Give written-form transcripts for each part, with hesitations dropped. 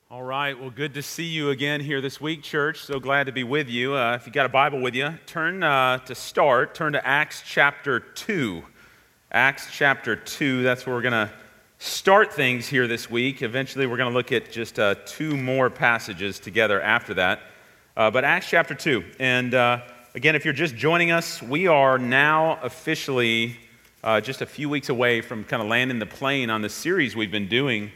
All right, well, good to see you again here this week, church. So glad to be with you. If you got a Bible with you, turn to Acts chapter 2. Acts chapter 2, that's where we're going to start things here this week. Eventually, we're going to look at just two more passages together after that. But Acts chapter 2. And again, if you're just joining us, we are now officially just a few weeks away from kind of landing the plane on the series we've been doing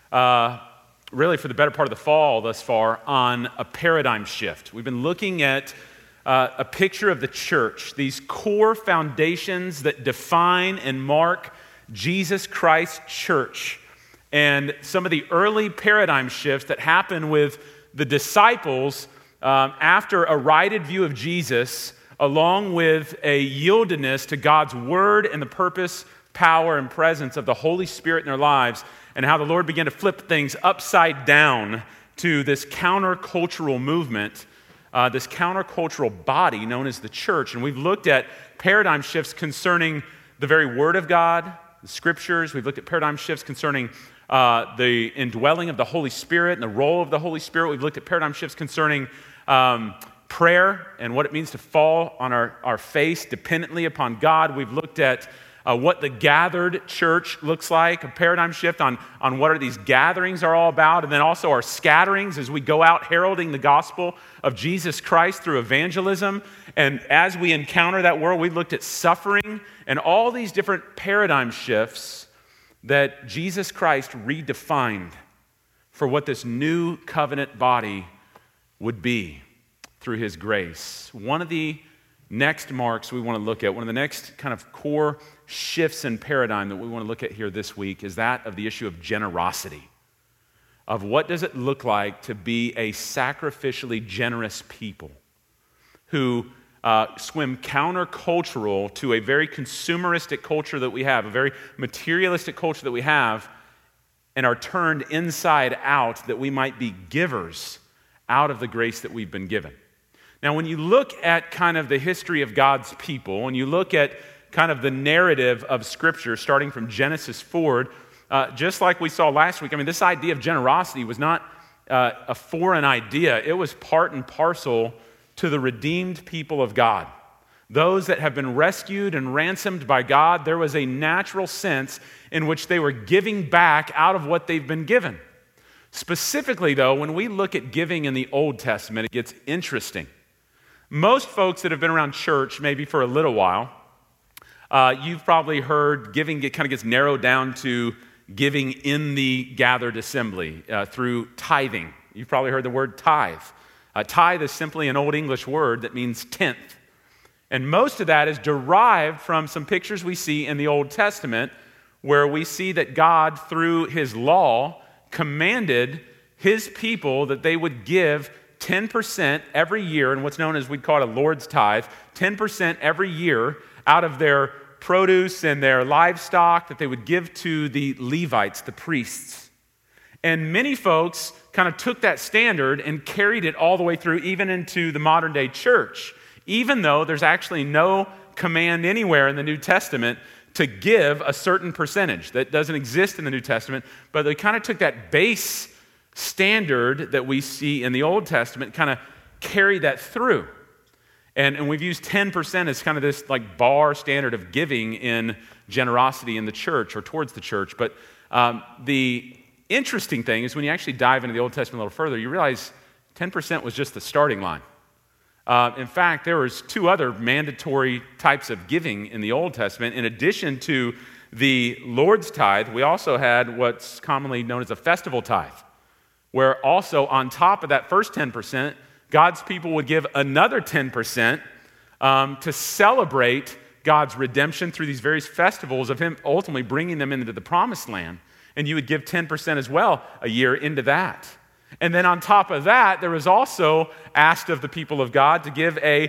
really for the better part of the fall thus far, on a paradigm shift. We've been looking at a picture of the church, these core foundations that define and mark Jesus Christ's church, and some of the early paradigm shifts that happen with the disciples after a righted view of Jesus, along with a yieldedness to God's word and the purpose, power, and presence of the Holy Spirit in their lives, and how the Lord began to flip things upside down to this countercultural movement, this countercultural body known as the church. And we've looked at paradigm shifts concerning the very Word of God, the Scriptures. We've looked at paradigm shifts concerning the indwelling of the Holy Spirit and the role of the Holy Spirit. We've looked at paradigm shifts concerning prayer and what it means to fall on our face dependently upon God. We've looked at what the gathered church looks like, a paradigm shift on what are these gatherings are all about, and then also our scatterings as we go out heralding the gospel of Jesus Christ through evangelism. And as we encounter that world, we've looked at suffering and all these different paradigm shifts that Jesus Christ redefined for what this new covenant body would be through his grace. One of the next marks we want to look at, one of the next kind of core shifts in paradigm that we want to look at here this week is that of the issue of generosity, of what does it look like to be a sacrificially generous people who swim countercultural to a very consumeristic culture that we have, a very materialistic culture that we have, and are turned inside out that we might be givers out of the grace that we've been given. Now, when you look at kind of the history of God's people, and you look at kind of the narrative of Scripture, starting from Genesis forward, just like we saw last week, I mean, this idea of generosity was not a foreign idea. It was part and parcel to the redeemed people of God. Those that have been rescued and ransomed by God, there was a natural sense in which they were giving back out of what they've been given. Specifically, though, when we look at giving in the Old Testament, it gets interesting. Most folks that have been around church, maybe for a little while, you've probably heard giving kind of gets narrowed down to giving in the gathered assembly through tithing. You've probably heard the word tithe. Tithe is simply an Old English word that means tenth. And most of that is derived from some pictures we see in the Old Testament where we see that God, through his law, commanded his people that they would give 10% every year, and what's known as we'd call it a Lord's tithe, 10% every year out of their produce and their livestock that they would give to the Levites, the priests. And many folks kind of took that standard and carried it all the way through, even into the modern day church, even though there's actually no command anywhere in the New Testament to give a certain percentage. That doesn't exist in the New Testament, but they kind of took that base standard that we see in the Old Testament, kind of carry that through. And we've used 10% as kind of this like bar standard of giving in generosity in the church or towards the church. But the interesting thing is when you actually dive into the Old Testament a little further, you realize 10% was just the starting line. In fact, there was two other mandatory types of giving in the Old Testament. In addition to the Lord's tithe, we also had what's commonly known as a festival tithe, where also on top of that first 10%, God's people would give another 10% to celebrate God's redemption through these various festivals of him ultimately bringing them into the promised land. And you would give 10% as well a year into that. And then on top of that, there was also asked of the people of God to give a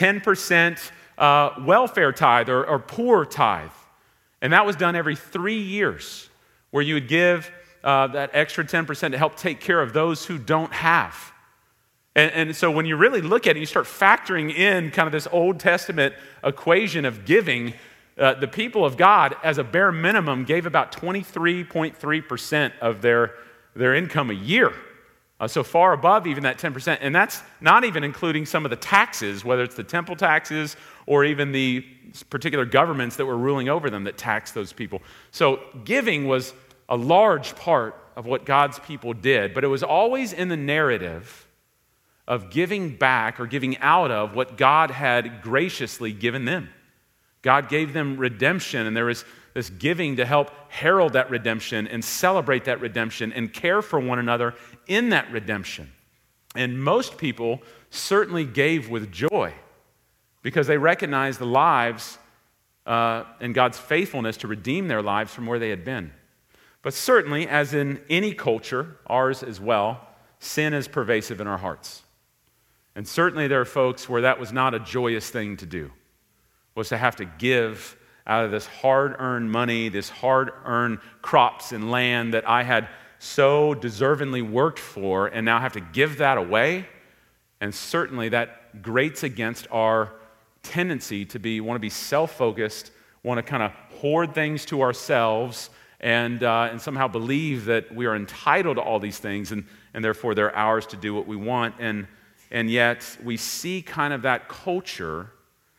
10% welfare tithe or poor tithe. And that was done every 3 years, where you would give that extra 10% to help take care of those who don't have. And so when you really look at it, you start factoring in kind of this Old Testament equation of giving, the people of God, as a bare minimum, gave about 23.3% of their income a year So far above even that 10%. And that's not even including some of the taxes, whether it's the temple taxes or even the particular governments that were ruling over them that taxed those people. So giving was a large part of what God's people did, but it was always in the narrative of giving back or giving out of what God had graciously given them. God gave them redemption, and there was this giving to help herald that redemption and celebrate that redemption and care for one another in that redemption. And most people certainly gave with joy because they recognized the lives and God's faithfulness to redeem their lives from where they had been. But certainly, as in any culture, ours as well, sin is pervasive in our hearts. And certainly there are folks where that was not a joyous thing to do, was to have to give out of this hard-earned money, this hard-earned crops and land that I had so deservingly worked for, and now have to give that away. And certainly that grates against our tendency to want to be self-focused, want to kind of hoard things to ourselves, and somehow believe that we are entitled to all these things, and therefore they're ours to do what we want. And yet we see kind of that culture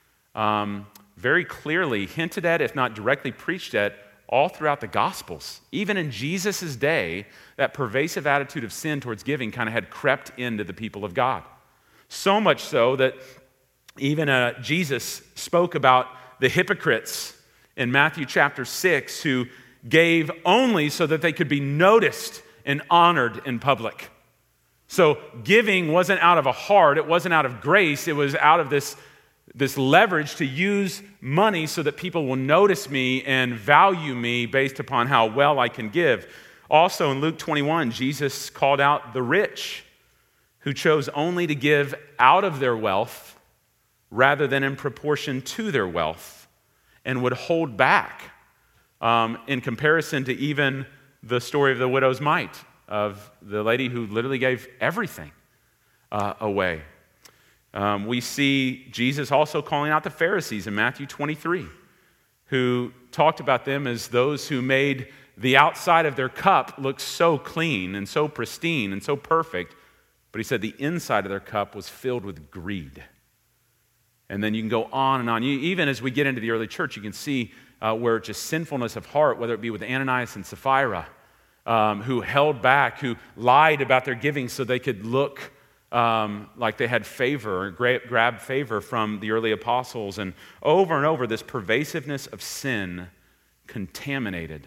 very clearly hinted at, if not directly preached at, all throughout the Gospels. Even in Jesus' day, that pervasive attitude of sin towards giving kind of had crept into the people of God. So much so that even Jesus spoke about the hypocrites in Matthew chapter 6 who gave only so that they could be noticed and honored in public. So giving wasn't out of a heart, it wasn't out of grace, it was out of this leverage to use money so that people will notice me and value me based upon how well I can give. Also in Luke 21, Jesus called out the rich who chose only to give out of their wealth rather than in proportion to their wealth and would hold back in comparison to even the story of the widow's mite, of the lady who literally gave everything away. We see Jesus also calling out the Pharisees in Matthew 23, who talked about them as those who made the outside of their cup look so clean and so pristine and so perfect, but he said the inside of their cup was filled with greed. And then you can go on and on. Even as we get into the early church, you can see where just sinfulness of heart, whether it be with Ananias and Sapphira, who held back, who lied about their giving so they could look like they had favor or grab favor from the early apostles. And over, this pervasiveness of sin contaminated,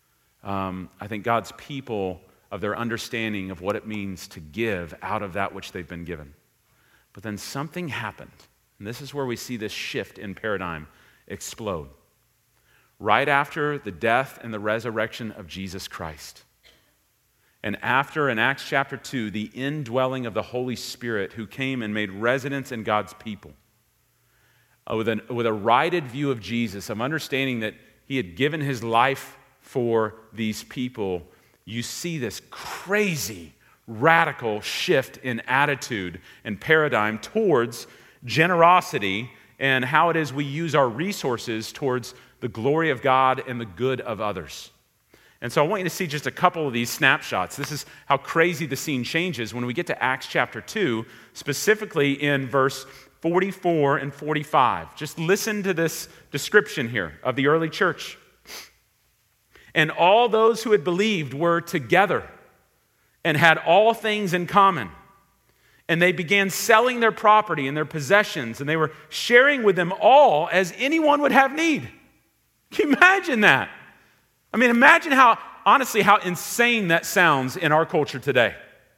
I think, God's people of their understanding of what it means to give out of that which they've been given. But then something happened, and this is where we see this shift in paradigm explode. Right after the death and the resurrection of Jesus Christ, and after, in Acts chapter 2, the indwelling of the Holy Spirit who came and made residence in God's people, with a righted view of Jesus, of understanding that he had given his life for these people, you see this crazy, radical shift in attitude and paradigm towards generosity and how it is we use our resources towards the glory of God and the good of others. And so I want you to see just a couple of these snapshots. This is how crazy the scene changes when we get to Acts chapter 2, specifically in verse 44 and 45. Just listen to this description here of the early church. And all those who had believed were together and had all things in common. And they began selling their property and their possessions, and they were sharing with them all as anyone would have need. Can you imagine that? I mean, imagine how insane that sounds in our culture today.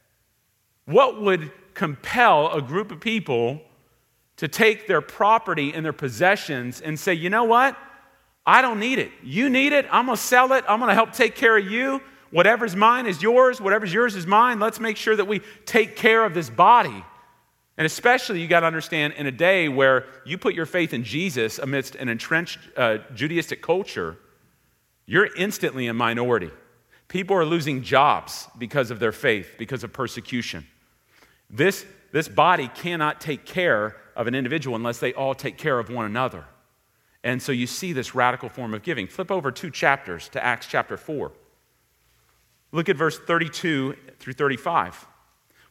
What would compel a group of people to take their property and their possessions and say, you know what? I don't need it. You need it. I'm going to sell it. I'm going to help take care of you. Whatever's mine is yours. Whatever's yours is mine. Let's make sure that we take care of this body. And especially, you got to understand, in a day where you put your faith in Jesus amidst an entrenched Judaistic culture, you're instantly a minority. People are losing jobs because of their faith, because of persecution. This body cannot take care of an individual unless they all take care of one another. And so you see this radical form of giving. Flip over 2 chapters to Acts chapter 4. Look at verse 32 through 35.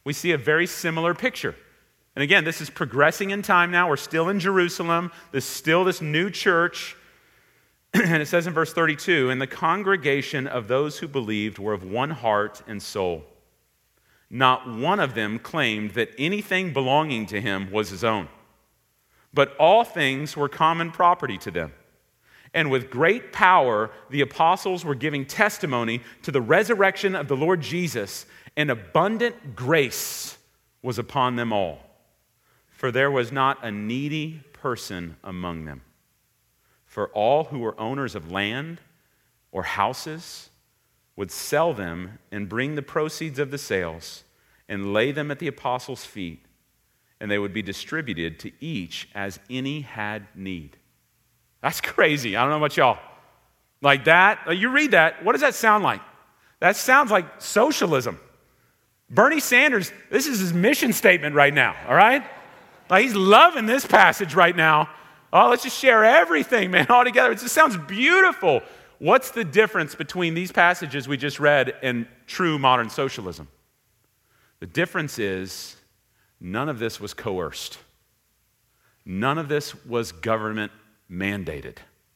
we see a very similar picture. And again, this is progressing in time now. We're still in Jerusalem. There's still this new church. And it says in verse 32, "And the congregation of those who believed were of one heart and soul. Not one of them claimed that anything belonging to him was his own, but all things were common property to them. And with great power, the apostles were giving testimony to the resurrection of the Lord Jesus, and abundant grace was upon them all. For there was not a needy person among them. For all who were owners of land or houses would sell them and bring the proceeds of the sales and lay them at the apostles' feet, and they would be distributed to each as any had need." That's crazy. I don't know about y'all. Like that, you read that, what does that sound like? That sounds like socialism. Bernie Sanders, this is his mission statement right now, all right? Like he's loving this passage right now. Oh, let's just share everything, man, all together. It just sounds beautiful. What's the difference between these passages we just read and true modern socialism? The difference is none of this was coerced. None of this was government mandated.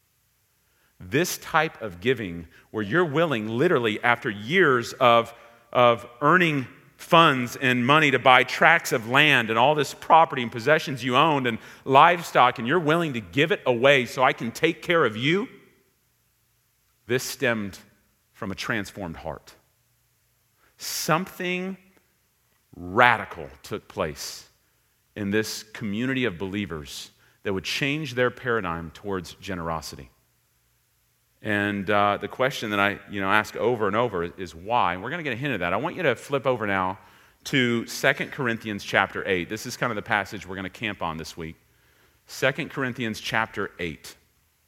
This type of giving, where you're willing, literally, after years of earning funds and money to buy tracts of land and all this property and possessions you owned and livestock, and you're willing to give it away so I can take care of you, this stemmed from a transformed heart. Something radical took place in this community of believers that would change their paradigm towards generosity. And the question that I ask over and over is why? And we're going to get a hint of that. I want you to flip over now to 2 Corinthians chapter 8. This is kind of the passage we're going to camp on this week. 2 Corinthians chapter 8.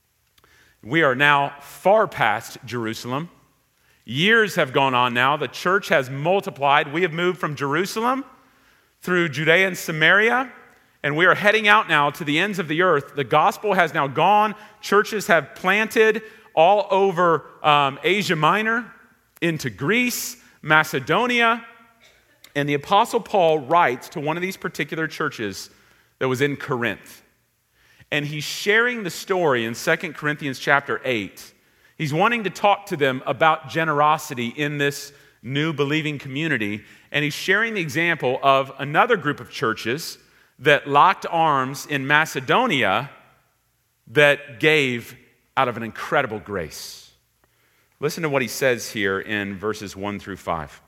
We are now far past Jerusalem. Years have gone on now. The church has multiplied. We have moved from Jerusalem through Judea and Samaria, and we are heading out now to the ends of the earth. The gospel has now gone. Churches have planted all over Asia Minor, into Greece, Macedonia. And the Apostle Paul writes to one of these particular churches that was in Corinth. And he's sharing the story in 2 Corinthians chapter 8. He's wanting to talk to them about generosity in this new believing community. And he's sharing the example of another group of churches that locked arms in Macedonia that gave out of an incredible grace. Listen to what he says here in verses 1 through 5.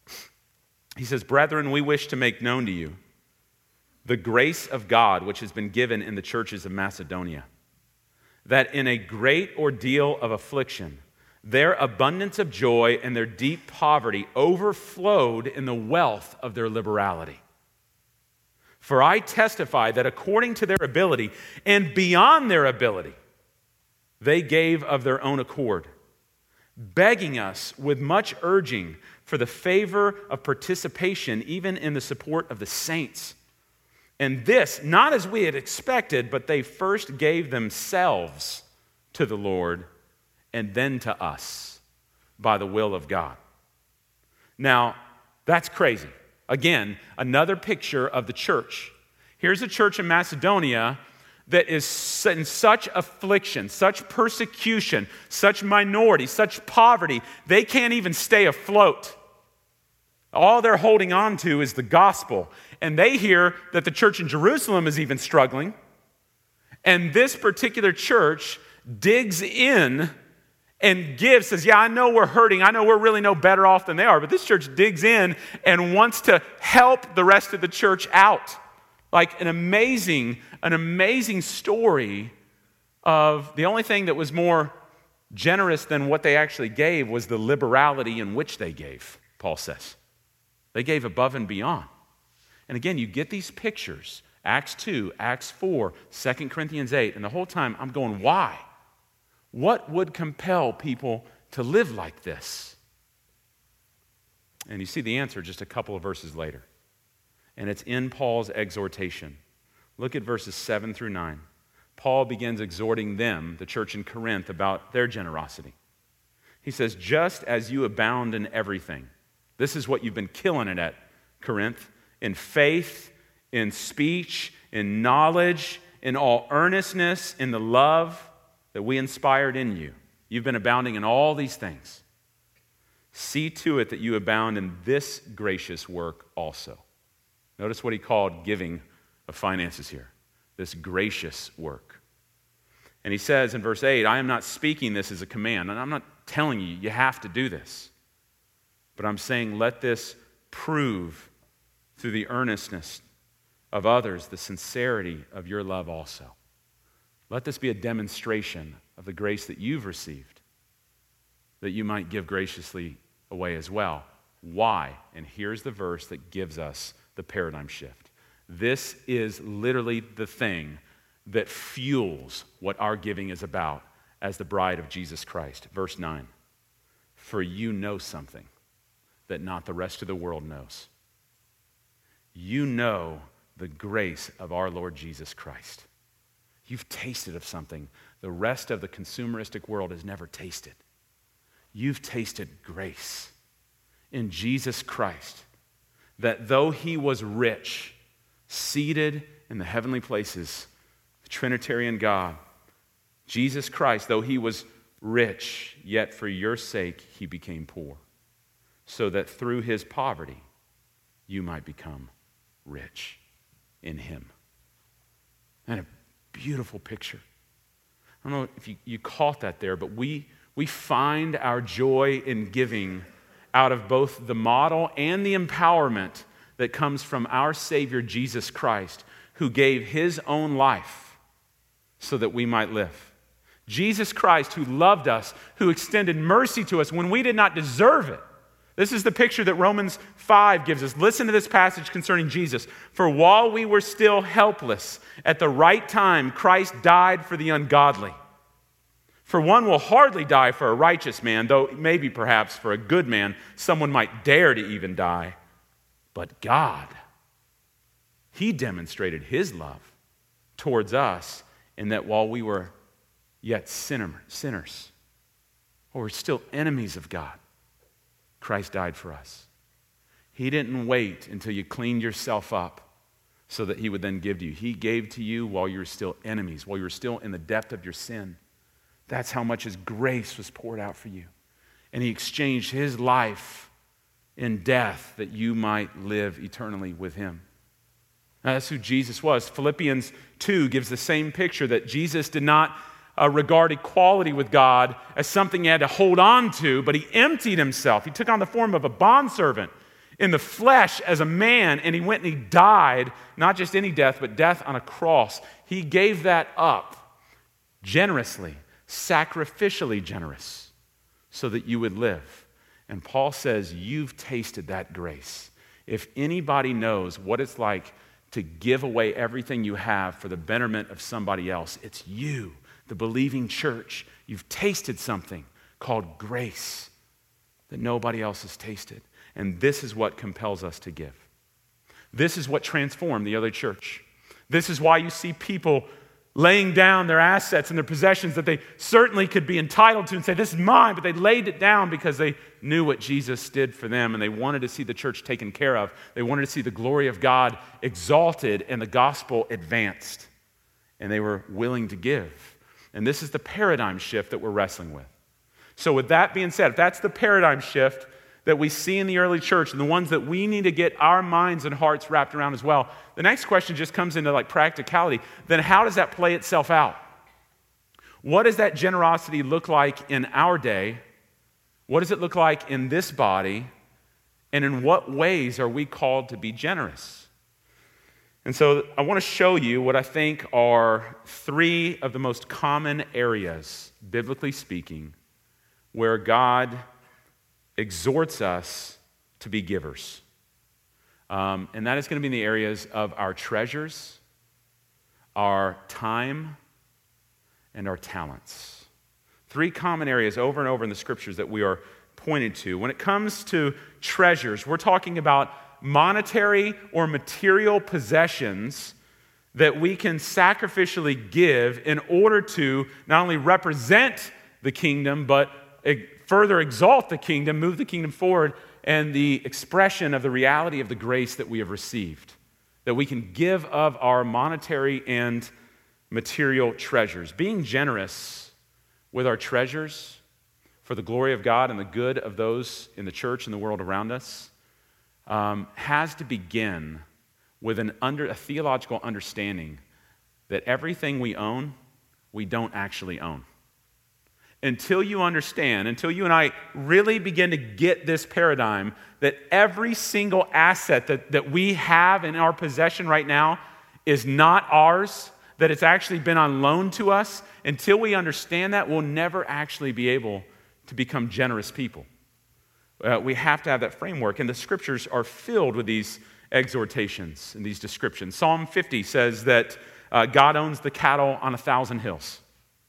He says, "Brethren, we wish to make known to you the grace of God which has been given in the churches of Macedonia, that in a great ordeal of affliction, their abundance of joy and their deep poverty overflowed in the wealth of their liberality. For I testify that according to their ability and beyond their ability, they gave of their own accord, begging us with much urging for the favor of participation even in the support of the saints. And this, not as we had expected, but they first gave themselves to the Lord and then to us by the will of God." Now, that's crazy. Again, another picture of the church. Here's a church in Macedonia that is in such affliction, such persecution, such minority, such poverty, they can't even stay afloat. All they're holding on to is the gospel. And they hear that the church in Jerusalem is even struggling. And this particular church digs in and gives, says, yeah, I know we're hurting. I know we're really no better off than they are. But this church digs in and wants to help the rest of the church out. Like an amazing story of the only thing that was more generous than what they actually gave was the liberality in which they gave, Paul says. They gave above and beyond. And again, you get these pictures, Acts 2, Acts 4, 2 Corinthians 8, and the whole time I'm going, why? What would compel people to live like this? And you see the answer just a couple of verses later. And it's in Paul's exhortation. Look at verses 7 through 9. Paul begins exhorting them, the church in Corinth, about their generosity. He says, just as you abound in everything, this is what you've been killing it at Corinth, in faith, in speech, in knowledge, in all earnestness, in the love that we inspired in you. You've been abounding in all these things. See to it that you abound in this gracious work also. Notice what he called giving of finances here, this gracious work. And he says in verse 8, I am not speaking this as a command, and I'm not telling you have to do this. But I'm saying let this prove through the earnestness of others the sincerity of your love also. Let this be a demonstration of the grace that you've received, that you might give graciously away as well. Why? And here's the verse that gives us the paradigm shift. This is literally the thing that fuels what our giving is about as the bride of Jesus Christ. Verse 9, for you know something that not the rest of the world knows. You know the grace of our Lord Jesus Christ. You've tasted of something the rest of the consumeristic world has never tasted. You've tasted grace in Jesus Christ, that though he was rich, seated in the heavenly places, the Trinitarian God, Jesus Christ, though he was rich, yet for your sake he became poor, so that through his poverty you might become rich in him. And a beautiful picture. I don't know if you caught that there, but we find our joy in giving out of both the model and the empowerment that comes from our Savior Jesus Christ, who gave his own life so that we might live. Jesus Christ, who loved us, who extended mercy to us when we did not deserve it. This is the picture that Romans 5 gives us. Listen to this passage concerning Jesus. For while we were still helpless, at the right time, Christ died for the ungodly. For one will hardly die for a righteous man, though maybe perhaps for a good man, someone might dare to even die. But God, he demonstrated his love towards us in that while we were yet sinners, or we're still enemies of God, Christ died for us. He didn't wait until you cleaned yourself up so that he would then give to you. He gave to you while you were still enemies, while you were still in the depth of your sin. That's how much his grace was poured out for you. And he exchanged his life in death that you might live eternally with him. Now, that's who Jesus was. Philippians 2 gives the same picture, that Jesus did not regard equality with God as something he had to hold on to, but he emptied himself. He took on the form of a bondservant in the flesh as a man, and he went and he died, not just any death, but death on a cross. He gave that up generously, sacrificially generous, so that you would live. And Paul says, you've tasted that grace. If anybody knows what it's like to give away everything you have for the betterment of somebody else, it's you, the believing church. You've tasted something called grace that nobody else has tasted. And this is what compels us to give. This is what transformed the early church. This is why you see people laying down their assets and their possessions that they certainly could be entitled to and say, this is mine, but they laid it down because they knew what Jesus did for them, and they wanted to see the church taken care of. They wanted to see the glory of God exalted and the gospel advanced, and they were willing to give. And this is the paradigm shift that we're wrestling with. So with that being said, if that's the paradigm shift that we see in the early church and the ones that we need to get our minds and hearts wrapped around as well, the next question just comes into like practicality. Then how does that play itself out? What does that generosity look like in our day? What does it look like in this body? And in what ways are we called to be generous? And so I want to show you what I think are three of the most common areas, biblically speaking, where God exhorts us to be givers. And that is going to be in the areas of our treasures, our time, and our talents. Three common areas over and over in the scriptures that we are pointed to. When it comes to treasures, we're talking about monetary or material possessions that we can sacrificially give in order to not only represent the kingdom, but further exalt the kingdom, move the kingdom forward and the expression of the reality of the grace that we have received, that we can give of our monetary and material treasures. Being generous with our treasures for the glory of God and the good of those in the church and the world around us has to begin with a theological understanding that everything we own, we don't actually own. Until you understand, until you and I really begin to get this paradigm that every single asset that we have in our possession right now is not ours, that it's actually been on loan to us, until we understand that, we'll never actually be able to become generous people. We have to have that framework, and the scriptures are filled with these exhortations and these descriptions. Psalm 50 says that God owns the cattle on 1,000 hills.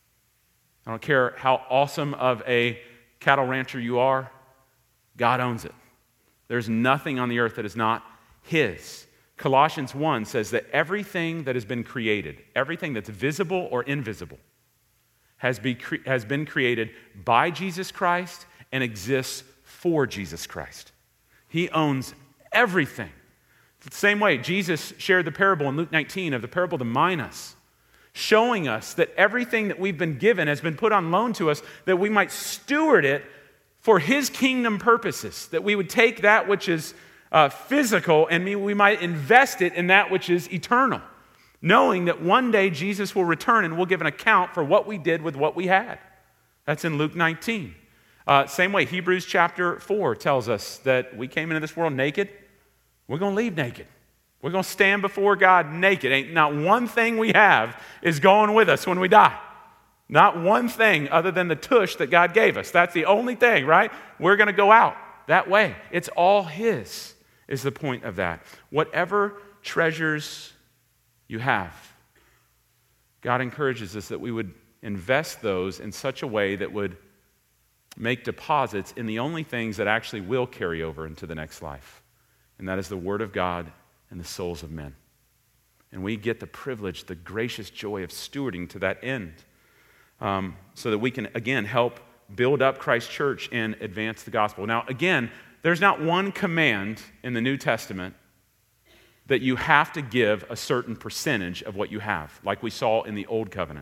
I don't care how awesome of a cattle rancher you are, God owns it. There's nothing on the earth that is not His. Colossians 1 says that everything that has been created, everything that's visible or invisible, has been created by Jesus Christ and exists for Jesus Christ. He owns everything. The same way, Jesus shared the parable in Luke 19 of the parable of the minas, showing us that everything that we've been given has been put on loan to us, that we might steward it for His kingdom purposes, that we would take that which is physical and we might invest it in that which is eternal, knowing that one day Jesus will return and we'll give an account for what we did with what we had. That's in Luke 19. Same way, Hebrews chapter 4 tells us that we came into this world naked. We're going to leave naked. We're going to stand before God naked. Ain't not one thing we have is going with us when we die. Not one thing other than the tush that God gave us. That's the only thing, right? We're going to go out that way. It's all His, is the point of that. Whatever treasures you have, God encourages us that we would invest those in such a way that would make deposits in the only things that actually will carry over into the next life. And that is the Word of God and the souls of men. And we get the privilege, the gracious joy of stewarding to that end, so that we can, again, help build up Christ's church and advance the gospel. Now, again, there's not one command in the New Testament that you have to give a certain percentage of what you have, like we saw in the Old Covenant.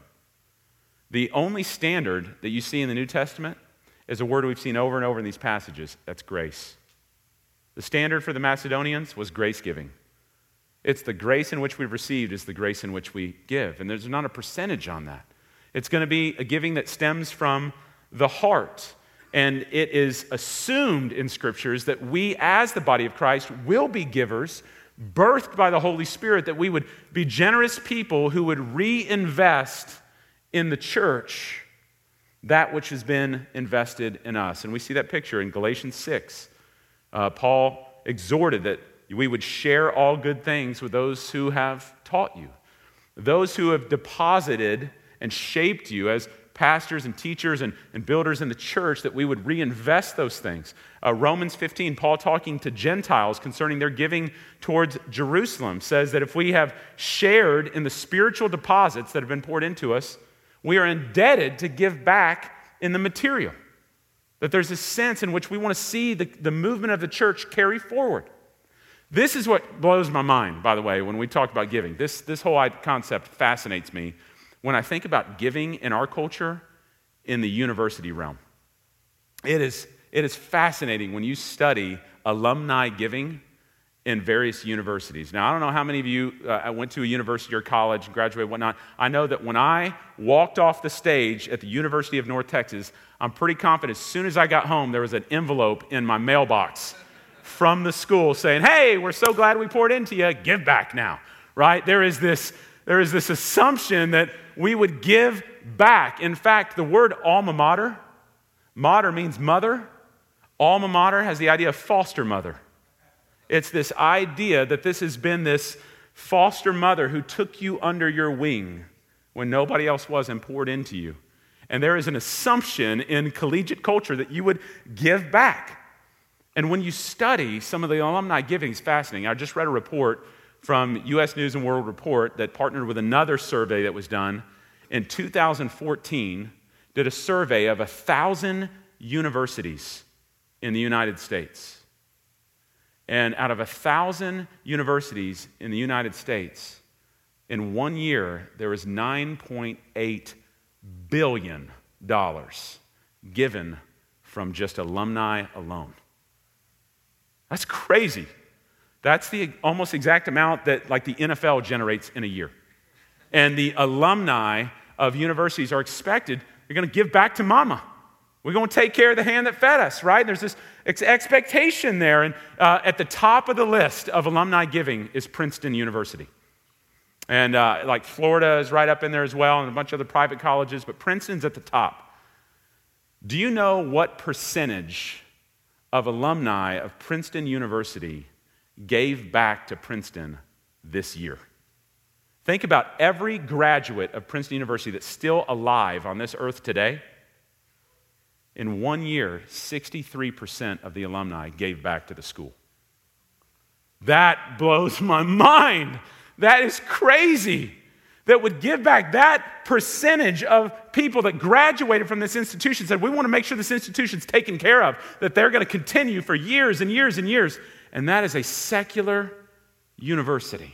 The only standard that you see in the New Testament is a word we've seen over and over in these passages. That's grace. The standard for the Macedonians was grace giving. It's the grace in which we've received is the grace in which we give. And there's not a percentage on that. It's going to be a giving that stems from the heart. And it is assumed in scriptures that we, as the body of Christ, will be givers, birthed by the Holy Spirit, that we would be generous people who would reinvest in the church that which has been invested in us. And we see that picture in Galatians 6. Paul exhorted that we would share all good things with those who have taught you, those who have deposited and shaped you as pastors and teachers and builders in the church, that we would reinvest those things. Romans 15, Paul talking to Gentiles concerning their giving towards Jerusalem, says that if we have shared in the spiritual deposits that have been poured into us, we are indebted to give back in the material. That there's a sense in which we want to see the movement of the church carry forward. This is what blows my mind, by the way, when we talk about giving. This whole concept fascinates me when I think about giving in our culture in the university realm. It is fascinating when you study alumni giving in various universities. Now, I don't know how many of you went to a university or college, graduated, whatnot. I know that when I walked off the stage at the University of North Texas, I'm pretty confident as soon as I got home, there was an envelope in my mailbox from the school saying, "Hey, we're so glad we poured into you. Give back now." Right? There is this assumption that we would give back. In fact, the word alma mater, mater means mother. Alma mater has the idea of foster mother. It's this idea that this has been this foster mother who took you under your wing when nobody else was and poured into you. And there is an assumption in collegiate culture that you would give back. And when you study some of the alumni giving, it's fascinating. I just read a report from U.S. News and World Report that partnered with another survey that was done in 2014, did a survey of 1,000 universities in the United States. And out of 1,000 universities in the United States, in 1 year, there was $9.8 billion given from just alumni alone. That's crazy. That's the almost exact amount that like the NFL generates in a year. And the alumni of universities are expected, they're going to give back to mama. We're going to take care of the hand that fed us, right? There's this expectation there. And at the top of the list of alumni giving is Princeton University. And like Florida is right up in there as well, and a bunch of other private colleges, but Princeton's at the top. Do you know what percentage of alumni of Princeton University gave back to Princeton this year? Think about every graduate of Princeton University that's still alive on this earth today. In 1 year, 63% of the alumni gave back to the school. That blows my mind. That is crazy. That would give back that percentage of people that graduated from this institution, said, we want to make sure this institution's taken care of, that they're going to continue for years and years and years. And that is a secular university.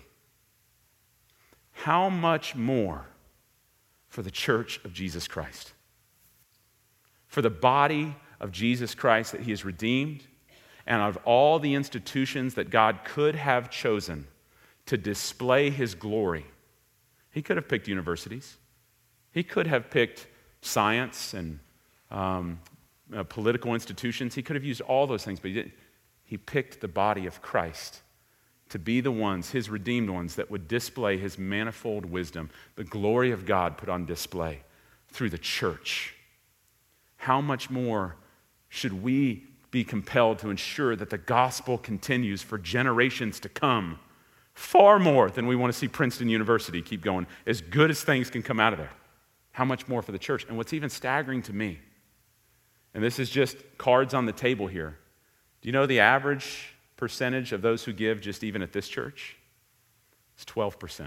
How much more for the church of Jesus Christ? For the body of Jesus Christ that he has redeemed, and of all the institutions that God could have chosen to display his glory. He could have picked universities. He could have picked science and political institutions. He could have used all those things, but he didn't. He picked the body of Christ to be the ones, his redeemed ones, that would display his manifold wisdom, the glory of God put on display through the church. How much more should we be compelled to ensure that the gospel continues for generations to come? Far more than we want to see Princeton University keep going, as good as things can come out of there. How much more for the church? And what's even staggering to me, and this is just cards on the table here, do you know the average percentage of those who give just even at this church? It's 12%.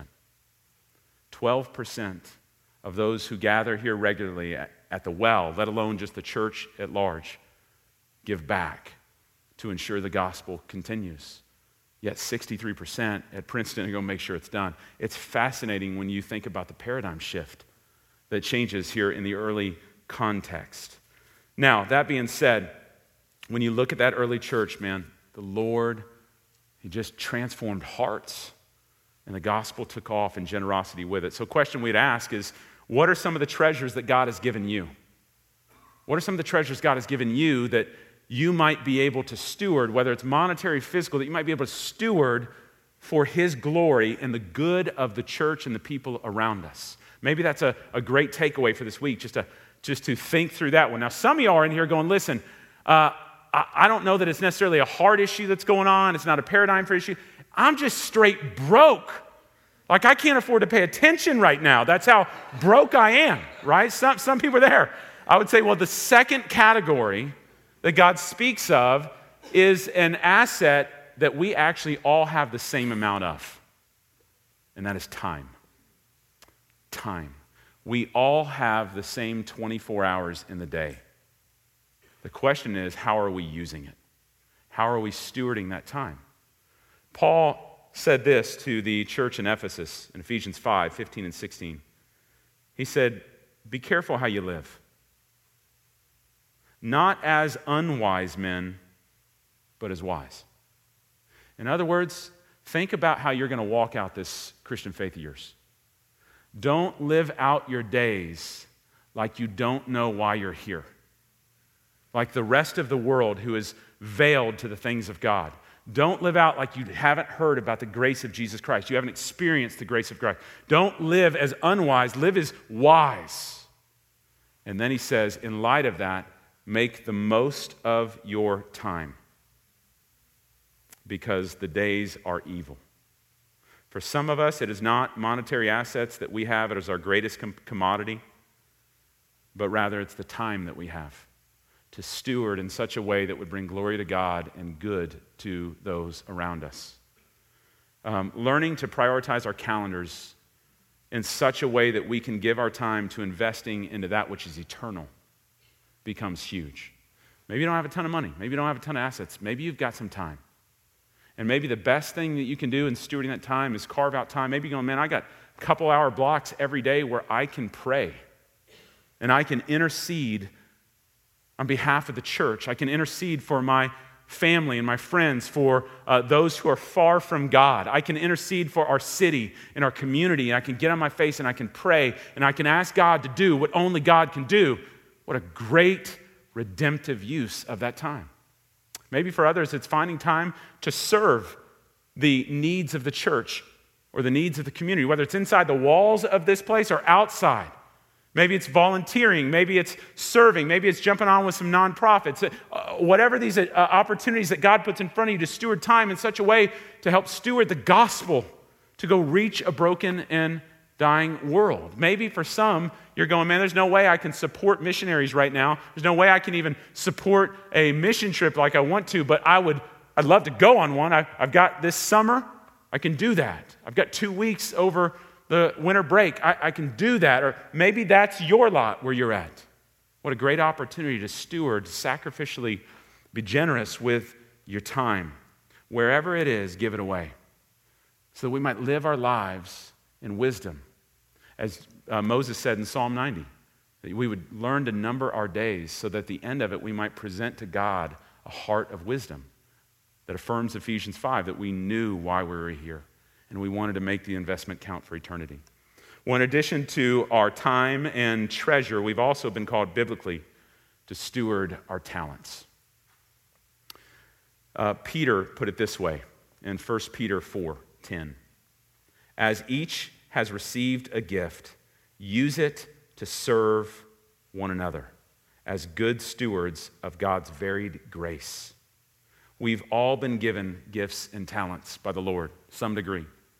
12% of those who gather here regularly at the well, let alone just the church at large, give back to ensure the gospel continues. Yet 63% at Princeton are going to make sure it's done. It's fascinating when you think about the paradigm shift that changes here in the early context. Now, that being said, when you look at that early church, man, the Lord, he just transformed hearts, and the gospel took off in generosity with it. So a question we'd ask is, what are some of the treasures that God has given you? What are some of the treasures God has given you that you might be able to steward, whether it's monetary, physical, that you might be able to steward for his glory and the good of the church and the people around us? Maybe that's a great takeaway for this week, just to think through that one. Now, some of y'all are in here going, listen, I don't know that it's necessarily a hard issue that's going on. It's not a paradigm for issue. I'm just straight broke. Like, I can't afford to pay attention right now. That's how broke I am, right? Some people are there. I would say, well, the second category that God speaks of is an asset that we actually all have the same amount of, and that is time. Time. We all have the same 24 hours in the day. The question is, how are we using it? How are we stewarding that time? Paul said this to the church in Ephesus in Ephesians 5, 15 and 16. He said, be careful how you live. Not as unwise men, but as wise. In other words, think about how you're going to walk out this Christian faith of yours. Don't live out your days like you don't know why you're here. Like the rest of the world who is veiled to the things of God. Don't live out like you haven't heard about the grace of Jesus Christ. You haven't experienced the grace of Christ. Don't live as unwise, live as wise. And then he says, in light of that, make the most of your time, because the days are evil. For some of us, it is not monetary assets that we have as our greatest commodity, but rather it's the time that we have to steward in such a way that would bring glory to God and good to those around us. Learning to prioritize our calendars in such a way that we can give our time to investing into that which is eternal becomes huge. Maybe you don't have a ton of money. Maybe you don't have a ton of assets. Maybe you've got some time. And maybe the best thing that you can do in stewarding that time is carve out time. Maybe going, man, I got a couple hour blocks every day where I can pray and I can intercede on behalf of the church. I can intercede for my family and my friends, for those who are far from God. I can intercede for our city and our community. And I can get on my face and I can pray and I can ask God to do what only God can do. What a great redemptive use of that time. Maybe for others, it's finding time to serve the needs of the church or the needs of the community, whether it's inside the walls of this place or outside. Maybe it's volunteering. Maybe it's serving. Maybe it's jumping on with some nonprofits. Whatever these opportunities that God puts in front of you to steward time in such a way to help steward the gospel, to go reach a broken and dying world. Maybe for some, you're going, man, there's no way I can support missionaries right now. There's no way I can even support a mission trip like I want to, but I'd love to go on one. I've got this summer. I can do that. I've got 2 weeks over the winter break. I can do that. Or maybe that's your lot where you're at. What a great opportunity to steward, sacrificially be generous with your time. Wherever it is, give it away so that we might live our lives in wisdom. As Moses said in Psalm 90, that we would learn to number our days so that at the end of it we might present to God a heart of wisdom that affirms Ephesians 5, that we knew why we were here and we wanted to make the investment count for eternity. Well, in addition to our time and treasure, we've also been called biblically to steward our talents. Peter put it this way in 1 Peter 4:10. As each has received a gift, use it to serve one another as good stewards of God's varied grace. We've all been given gifts and talents by the Lord, some degree.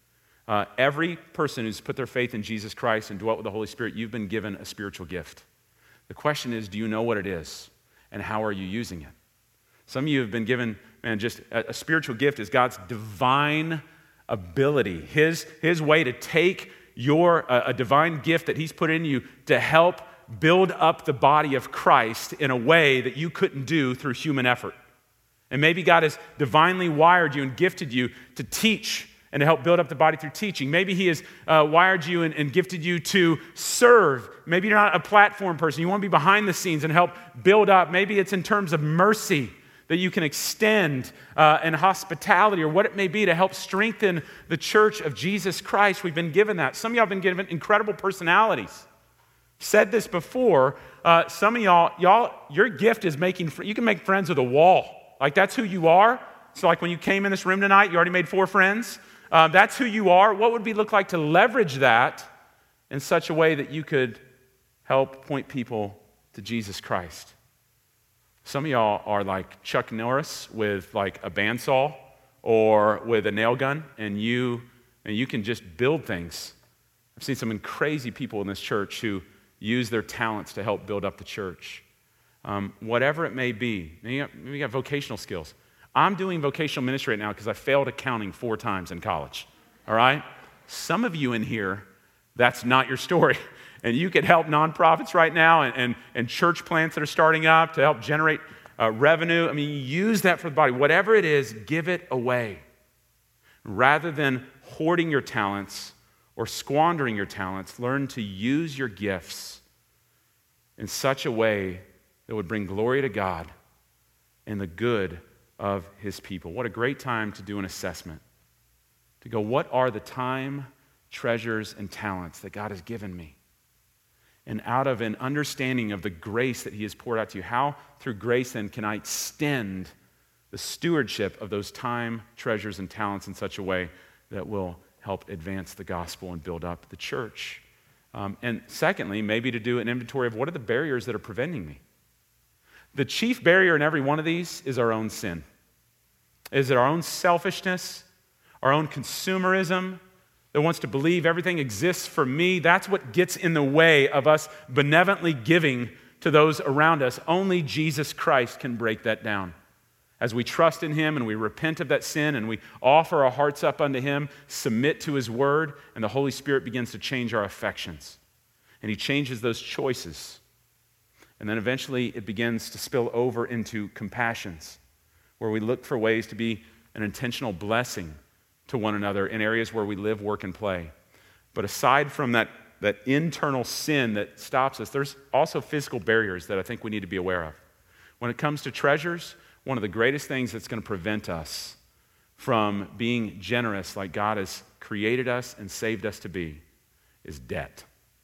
Every person who's put their faith in Jesus Christ and dwelt with the Holy Spirit, you've been given a spiritual gift. The question is, do you know what it is? And how are you using it? Some of you have been given, just a spiritual gift is God's divine ability, His way to take a divine gift that He's put in you to help build up the body of Christ in a way that you couldn't do through human effort. And maybe God has divinely wired you and gifted you to teach and to help build up the body through teaching. Maybe He has wired you and gifted you to serve. Maybe you're not a platform person. You want to be behind the scenes and help build up. Maybe it's in terms of mercy that you can extend and hospitality or what it may be to help strengthen the church of Jesus Christ. We've been given that. Some of y'all have been given incredible personalities. Said this before. Some of y'all, your gift is you can make friends with a wall. Like that's who you are. So like when you came in this room tonight, you already made 4 friends. That's who you are. What would it look like to leverage that in such a way that you could help point people to Jesus Christ? Some of y'all are like Chuck Norris with like a bandsaw or with a nail gun, and you can just build things. I've seen some crazy people in this church who use their talents to help build up the church. Whatever it may be. Maybe you got vocational skills. I'm doing vocational ministry right now because I failed accounting 4 times in college, all right? Some of you in here, that's not your story. And you could help nonprofits right now and church plants that are starting up to help generate revenue. I mean, use that for the body. Whatever it is, give it away. Rather than hoarding your talents or squandering your talents, learn to use your gifts in such a way that would bring glory to God and the good of His people. What a great time to do an assessment. To go, what are the time, treasures, and talents that God has given me? And out of an understanding of the grace that He has poured out to you, how through grace then can I extend the stewardship of those time, treasures, and talents in such a way that will help advance the gospel and build up the church? And secondly, maybe to do an inventory of what are the barriers that are preventing me? The chief barrier in every one of these is our own sin. Is it our own selfishness, our own consumerism that wants to believe everything exists for me? That's what gets in the way of us benevolently giving to those around us. Only Jesus Christ can break that down. As we trust in Him and we repent of that sin and we offer our hearts up unto Him, submit to His word, and the Holy Spirit begins to change our affections. And He changes those choices. And then eventually it begins to spill over into compassions, where we look for ways to be an intentional blessing to one another in areas where we live, work, and play. But aside from that internal sin that stops us, there's also physical barriers that I think we need to be aware of. When it comes to treasures, one of the greatest things that's going to prevent us from being generous like God has created us and saved us to be is debt.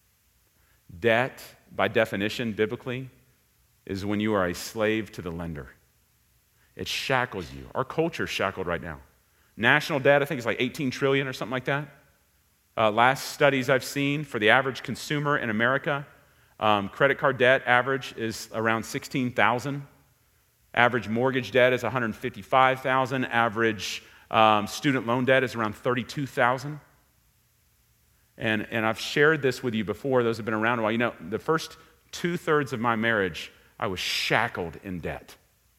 Debt, by definition, biblically, is when you are a slave to the lender. It shackles you. Our culture is shackled right now. National debt, I think it's like 18 trillion or something like that. Last studies I've seen for the average consumer in America, credit card debt average is around 16,000. Average mortgage debt is 155,000. Average student loan debt is around 32,000. And I've shared this with you before. Those have been around a while. You know, the first 2/3 of my marriage, I was shackled in debt.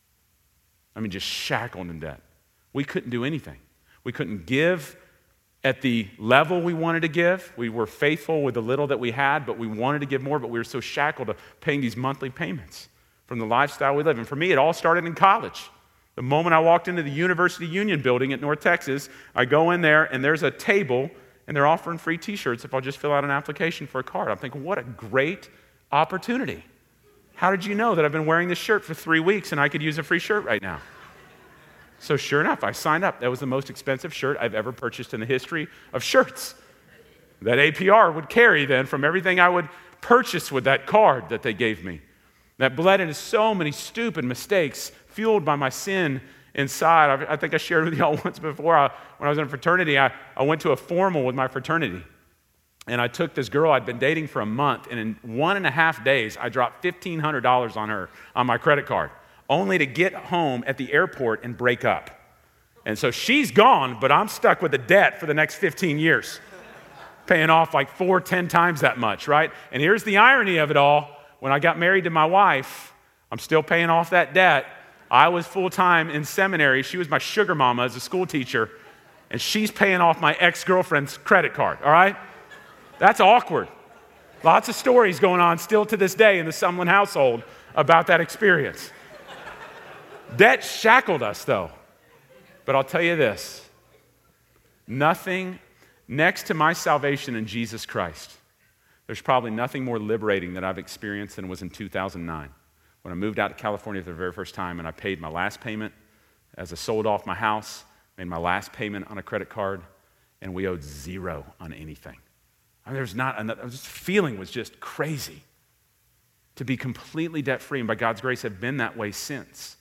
I mean, just shackled in debt. We couldn't do anything. We couldn't give at the level we wanted to give. We were faithful with the little that we had, but we wanted to give more, but we were so shackled to paying these monthly payments from the lifestyle we live. And for me, it all started in college. The moment I walked into the University Union building at North Texas, I go in there, and there's a table, and they're offering free t-shirts if I'll just fill out an application for a card. I'm thinking, what a great opportunity. How did you know that I've been wearing this shirt for 3 weeks and I could use a free shirt right now? So sure enough, I signed up. That was the most expensive shirt I've ever purchased in the history of shirts that APR would carry then from everything I would purchase with that card that they gave me. That bled into so many stupid mistakes fueled by my sin inside. I think I shared with y'all once before when I was in a fraternity, I went to a formal with my fraternity. And I took this girl I'd been dating for a month, and in 1.5 days, I dropped $1,500 on her on my credit card, only to get home at the airport and break up. And so she's gone, but I'm stuck with the debt for the next 15 years, paying off like 10 times that much, right? And here's the irony of it all. When I got married to my wife, I'm still paying off that debt. I was full-time in seminary. She was my sugar mama as a school teacher, and she's paying off my ex-girlfriend's credit card, all right? That's awkward. Lots of stories going on still to this day in the Sumlin household about that experience. Debt shackled us, though. But I'll tell you this. Nothing next to my salvation in Jesus Christ, there's probably nothing more liberating that I've experienced than was in 2009 when I moved out to California for the very first time and I paid my last payment as I sold off my house, made my last payment on a credit card, and we owed zero on anything. I mean, this feeling was just crazy. To be completely debt-free, and by God's grace have been that way since.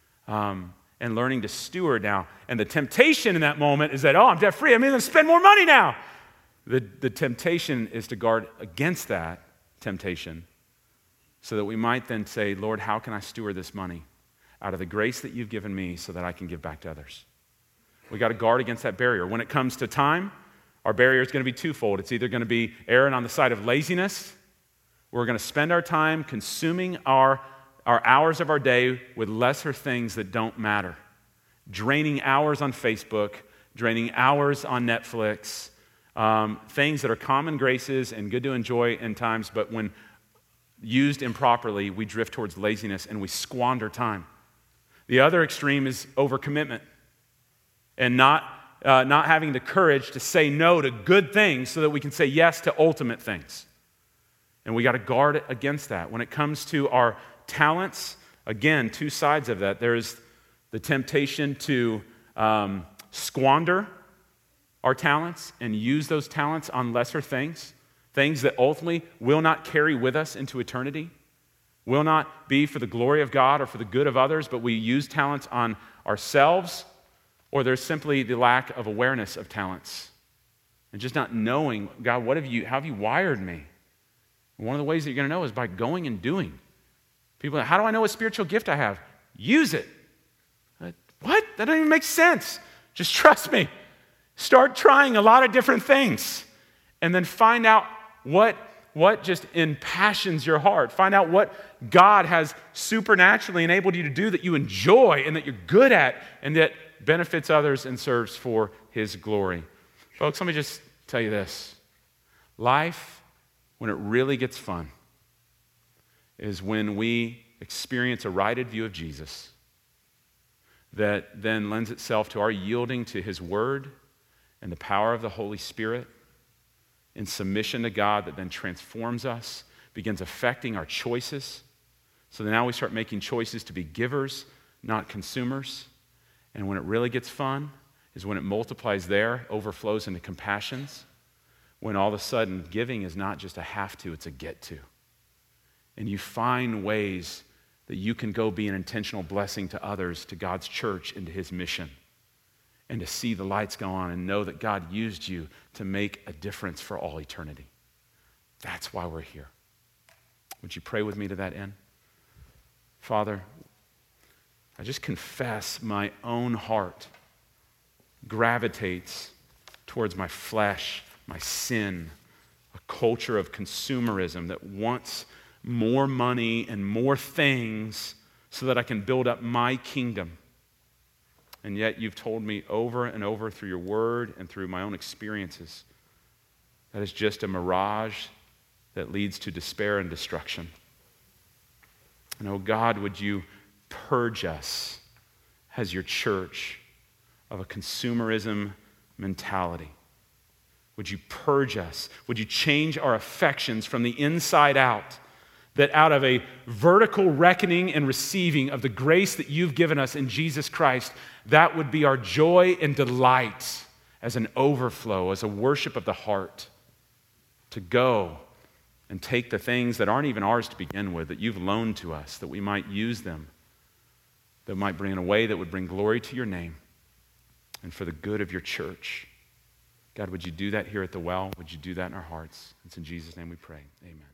And learning to steward now. And the temptation in that moment is that, I'm debt-free, I'm going to spend more money now. The temptation is to guard against that temptation so that we might then say, Lord, how can I steward this money out of the grace that you've given me so that I can give back to others? We got to guard against that barrier. When it comes to time, our barrier is going to be twofold. It's either going to be erring on the side of laziness. We're going to spend our time consuming our hours of our day with lesser things that don't matter. Draining hours on Facebook, draining hours on Netflix, things that are common graces and good to enjoy in times, but when used improperly, we drift towards laziness and we squander time. The other extreme is overcommitment and not having the courage to say no to good things so that we can say yes to ultimate things. And we got to guard against that. When it comes to our talents, again, two sides of that. There's the temptation to squander our talents and use those talents on lesser things, things that ultimately will not carry with us into eternity, will not be for the glory of God or for the good of others, but we use talents on ourselves. Or there's simply the lack of awareness of talents and just not knowing, God, how have you wired me? One of the ways that you're going to know is by going and doing. People are, how do I know what spiritual gift I have? Use it. What? That doesn't even make sense. Just trust me. Start trying a lot of different things and then find out what just impassions your heart. Find out what God has supernaturally enabled you to do that you enjoy and that you're good at and that benefits others and serves for his glory. Folks, let me just tell you this. Life, when it really gets fun, is when we experience a righted view of Jesus, that then lends itself to our yielding to his word and the power of the Holy Spirit in submission to God that then transforms us, begins affecting our choices. So that now we start making choices to be givers, not consumers. And when it really gets fun is when it multiplies there, overflows into compassions, when all of a sudden giving is not just a have to, it's a get to. And you find ways that you can go be an intentional blessing to others, to God's church, and to his mission. And to see the lights go on and know that God used you to make a difference for all eternity. That's why we're here. Would you pray with me to that end? Father, I just confess my own heart gravitates towards my flesh, my sin, a culture of consumerism that wants more money and more things so that I can build up my kingdom. And yet you've told me over and over through your word and through my own experiences that is just a mirage that leads to despair and destruction. And oh God, would you purge us as your church of a consumerism mentality? Would you purge us? Would you change our affections from the inside out? That out of a vertical reckoning and receiving of the grace that you've given us in Jesus Christ, that would be our joy and delight as an overflow, as a worship of the heart, to go and take the things that aren't even ours to begin with, that you've loaned to us, that we might use them, that might bring in a way that would bring glory to your name and for the good of your church. God, would you do that here at the well? Would you do that in our hearts? It's in Jesus' name we pray. Amen.